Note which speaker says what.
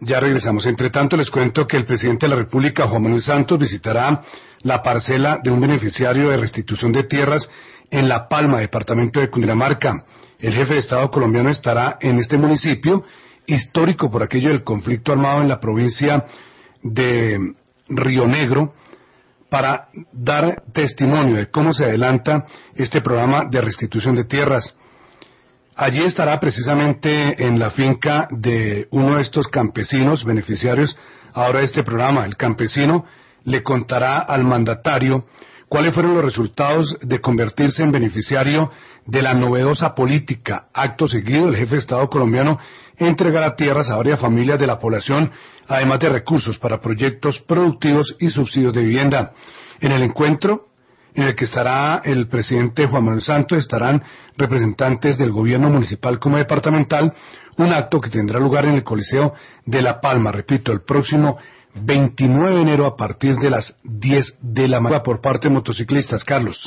Speaker 1: Ya regresamos. Entre tanto, les cuento que el presidente de la República, Juan Manuel Santos, visitará la parcela de un beneficiario de restitución de tierras en La Palma, departamento de Cundinamarca. El jefe de Estado colombiano estará en este municipio, histórico por aquello del conflicto armado en la provincia de Río Negro, para dar testimonio de cómo se adelanta este programa de restitución de tierras. Allí estará precisamente en la finca de uno de estos campesinos beneficiarios ahora de este programa. El campesino le contará al mandatario cuáles fueron los resultados de convertirse en beneficiario de la novedosa política. Acto seguido, el jefe de Estado colombiano entregará tierras a varias familias de la población, además de recursos para proyectos productivos y subsidios de vivienda. En el encuentro en el que estará el presidente Juan Manuel Santos, estarán representantes del gobierno municipal como departamental, un acto que tendrá lugar en el Coliseo de La Palma, repito, el próximo 29 de enero a partir de las 10 de la mañana por parte de motociclistas. Carlos.